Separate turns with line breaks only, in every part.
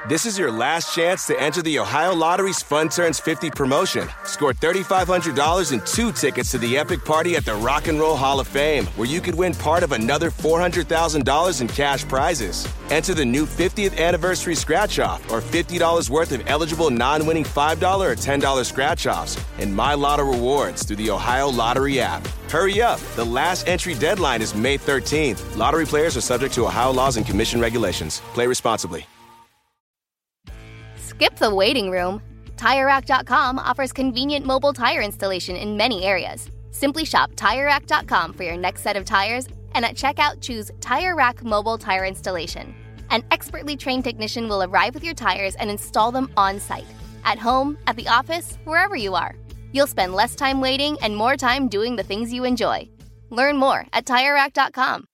This is your last chance to enter the Ohio Lottery's Fun Turns 50 promotion. Score $3,500 and 2 tickets to the epic party at the Rock and Roll Hall of Fame, where you could win part of another $400,000 in cash prizes. Enter the new 50th anniversary scratch-off or $50 worth of eligible non-winning $5 or $10 scratch-offs and My Lotto rewards through the Ohio Lottery app. Hurry up. The last entry deadline is May 13th. Lottery players are subject to Ohio laws and commission regulations. Play responsibly.
Skip the waiting room. TireRack.com offers convenient mobile tire installation in many areas. Simply shop TireRack.com for your next set of tires, and at checkout, choose Tire Rack Mobile Tire Installation. An expertly trained technician will arrive with your tires and install them on-site. At home, at the office, wherever you are. You'll spend less time waiting and more time doing the things you enjoy. Learn more at TireRack.com.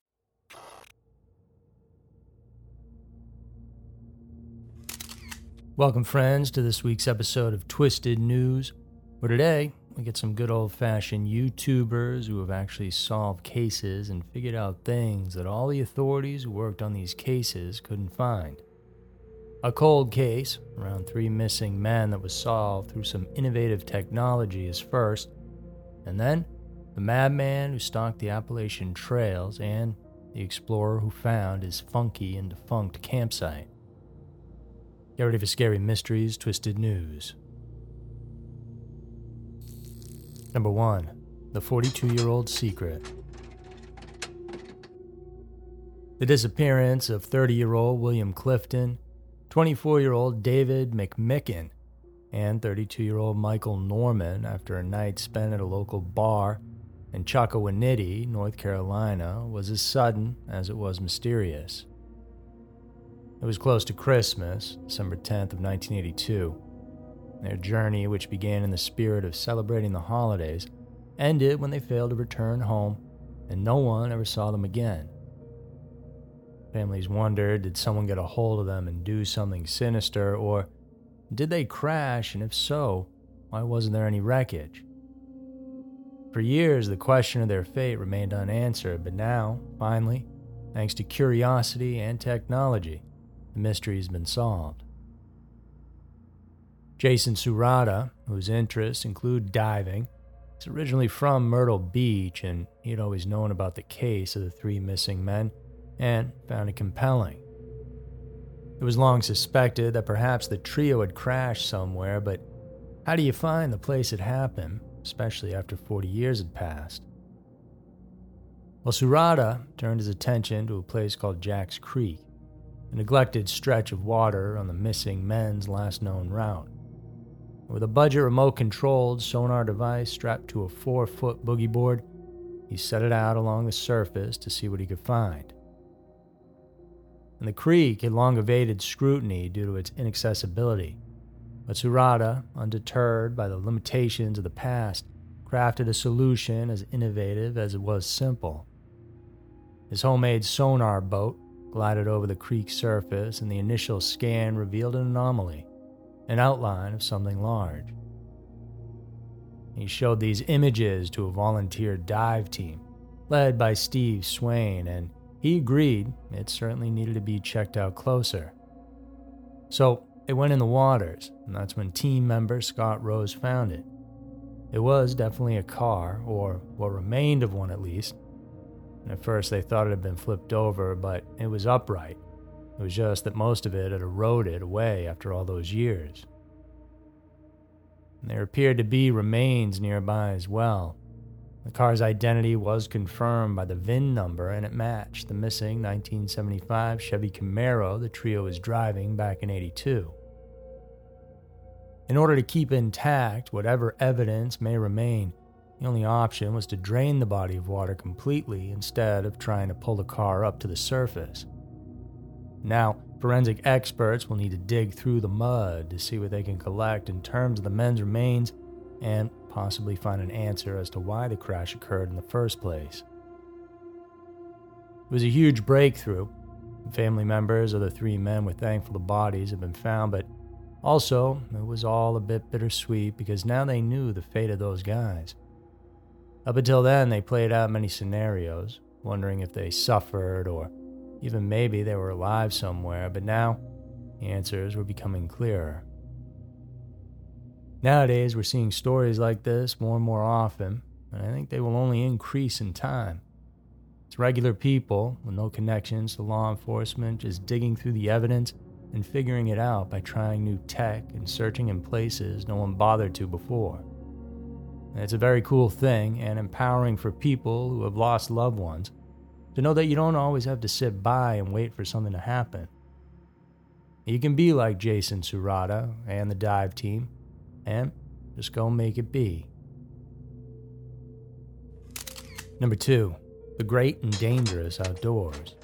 Welcome, friends, to this week's episode of Twisted News, where today we get some good old-fashioned YouTubers who have actually solved cases and figured out things that all the authorities who worked on these cases couldn't find. A cold case, around 3 missing men, that was solved through some innovative technology is first, and then the madman who stalked the Appalachian trails and the explorer who found his funky and defunct campsite. Get ready for Scary Mysteries, Twisted News. Number 1. The 42-year-old secret. The disappearance of 30-year-old William Clifton, 24-year-old David McMicken, and 32-year-old Michael Norman after a night spent at a local bar in Chocowinity, North Carolina, was as sudden as it was mysterious. It was close to Christmas, December 10th of 1982. Their journey, which began in the spirit of celebrating the holidays, ended when they failed to return home, and no one ever saw them again. Families wondered, did someone get a hold of them and do something sinister, or did they crash, and if so, why wasn't there any wreckage? For years, the question of their fate remained unanswered, but now, finally, thanks to curiosity and technology, the mystery has been solved. Jason Surata, whose interests include diving, is originally from Myrtle Beach, and he had always known about the case of the 3 missing men and found it compelling. It was long suspected that perhaps the trio had crashed somewhere, but how do you find the place it happened, especially after 40 years had passed? Well, Surata turned his attention to a place called Jack's Creek, a neglected stretch of water on the missing men's last known route. With a budget remote-controlled sonar device strapped to a 4-foot boogie board, he set it out along the surface to see what he could find. And the creek had long evaded scrutiny due to its inaccessibility, but Surata, undeterred by the limitations of the past, crafted a solution as innovative as it was simple. His homemade sonar boat glided over the creek's surface, and the initial scan revealed an anomaly, an outline of something large. He showed these images to a volunteer dive team, led by Steve Swain, and he agreed it certainly needed to be checked out closer. So it went in the waters, and that's when team member Scott Rose found it. It was definitely a car, or what remained of one at least. And at first they thought it had been flipped over, but it was upright. It was just that most of it had eroded away after all those years. And there appeared to be remains nearby as well. The car's identity was confirmed by the VIN number, and it matched the missing 1975 Chevy Camaro the trio was driving back in '82. In order to keep intact whatever evidence may remain, the only option was to drain the body of water completely instead of trying to pull the car up to the surface. Now, forensic experts will need to dig through the mud to see what they can collect in terms of the men's remains and possibly find an answer as to why the crash occurred in the first place. It was a huge breakthrough. Family members of the 3 men were thankful the bodies had been found, but also it was all a bit bittersweet because now they knew the fate of those guys. Up until then, they played out many scenarios, wondering if they suffered or even maybe they were alive somewhere, but now The answers were becoming clearer. Nowadays, we're seeing stories like this more and more often, and I think they will only increase in time. It's regular people with no connections to law enforcement just digging through the evidence and figuring it out by trying new tech and searching in places no one bothered to before. And it's a very cool thing and empowering for people who have lost loved ones to know that you don't always have to sit by and wait for something to happen. You can be like Jason Serrata and the dive team and just go make it be. Number 2, the great and dangerous outdoors.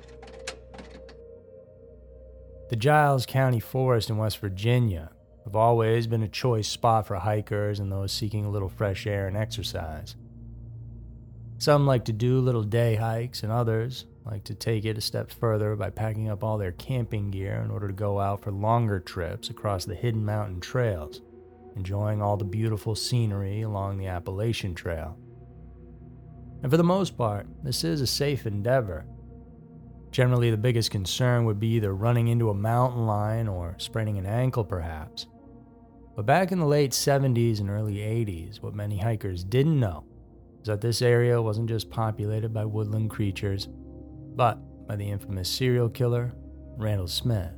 The Giles County Forest in West Virginia have always been a choice spot for hikers and those seeking a little fresh air and exercise. Some like to do little day hikes, and others like to take it a step further by packing up all their camping gear in order to go out for longer trips across the hidden mountain trails, enjoying all the beautiful scenery along the Appalachian Trail. And for the most part, this is a safe endeavor. Generally, the biggest concern would be either running into a mountain lion or spraining an ankle, perhaps. But back in the late 70s and early 80s, what many hikers didn't know is that this area wasn't just populated by woodland creatures, but by the infamous serial killer, Randall Smith.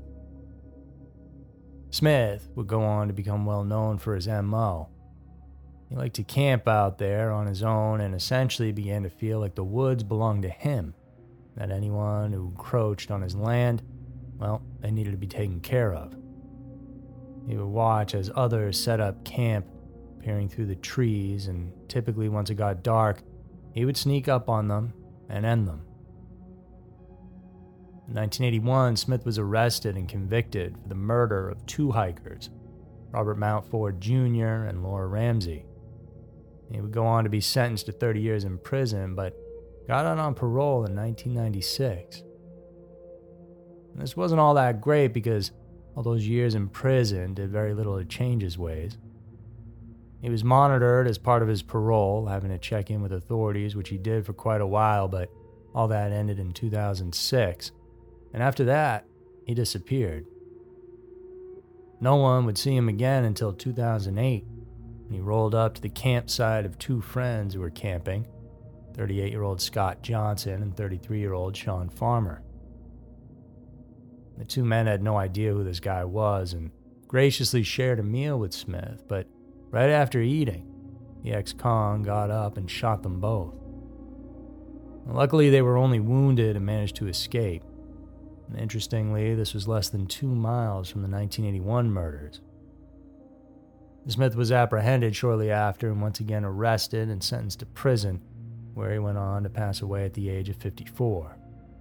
Smith would go on to become well known for his MO. He liked to camp out there on his own and essentially began to feel like the woods belonged to him, that anyone who encroached on his land, well, they needed to be taken care of. He would watch as others set up camp, peering through the trees, and typically once it got dark, he would sneak up on them and end them. In 1981, Smith was arrested and convicted for the murder of 2 hikers, Robert Mountford Jr. and Laura Ramsey. He would go on to be sentenced to 30 years in prison, but got out on parole in 1996. And this wasn't all that great because all those years in prison did very little to change his ways. He was monitored as part of his parole, having to check in with authorities, which he did for quite a while, but all that ended in 2006. And after that, he disappeared. No one would see him again until 2008, when he rolled up to the campsite of 2 friends who were camping, 38-year-old Scott Johnson and 33-year-old Sean Farmer. The 2 men had no idea who this guy was and graciously shared a meal with Smith, but right after eating, the ex-con got up and shot them both. Luckily, they were only wounded and managed to escape. And interestingly, this was less than 2 miles from the 1981 murders. Smith was apprehended shortly after and once again arrested and sentenced to prison, where he went on to pass away at the age of 54.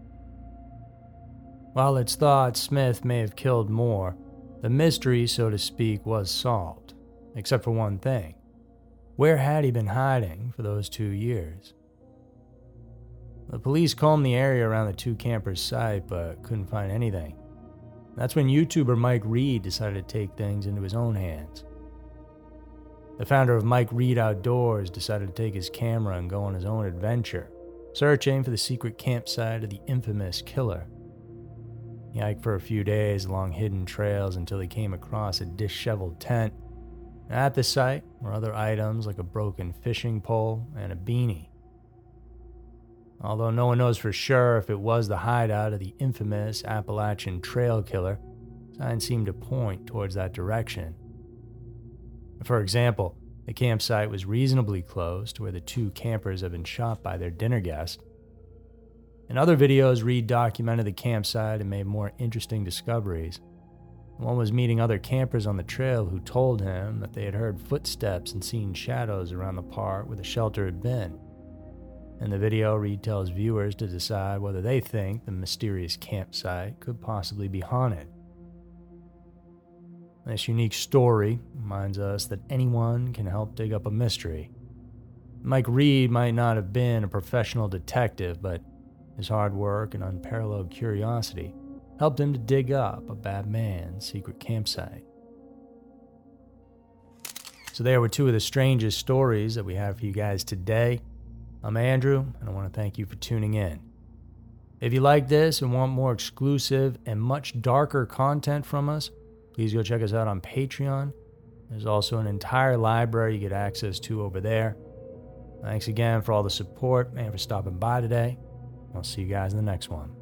While it's thought Smith may have killed more, the mystery, so to speak, was solved, except for one thing. Where had he been hiding for those 2 years? The police combed the area around the 2 campers' site, but couldn't find anything. That's when YouTuber Mike Reed decided to take things into his own hands. The founder of Mike Reed Outdoors decided to take his camera and go on his own adventure, searching for the secret campsite of the infamous killer. He hiked for a few days along hidden trails until he came across a disheveled tent. And at the site were other items like a broken fishing pole and a beanie. Although no one knows for sure if it was the hideout of the infamous Appalachian Trail killer, signs seem to point towards that direction. For example, the campsite was reasonably close to where the 2 campers had been shot by their dinner guest. In other videos, Reed documented the campsite and made more interesting discoveries. One was meeting other campers on the trail who told him that they had heard footsteps and seen shadows around the part where the shelter had been. In the video, Reed tells viewers to decide whether they think the mysterious campsite could possibly be haunted. This unique story reminds us that anyone can help dig up a mystery. Mike Reed might not have been a professional detective, but his hard work and unparalleled curiosity helped him to dig up a bad man's secret campsite. So there were 2 of the strangest stories that we have for you guys today. I'm Andrew, and I want to thank you for tuning in. If you like this and want more exclusive and much darker content from us, please go check us out on Patreon. There's also an entire library you get access to over there. Thanks again for all the support and for stopping by today. I'll see you guys in the next one.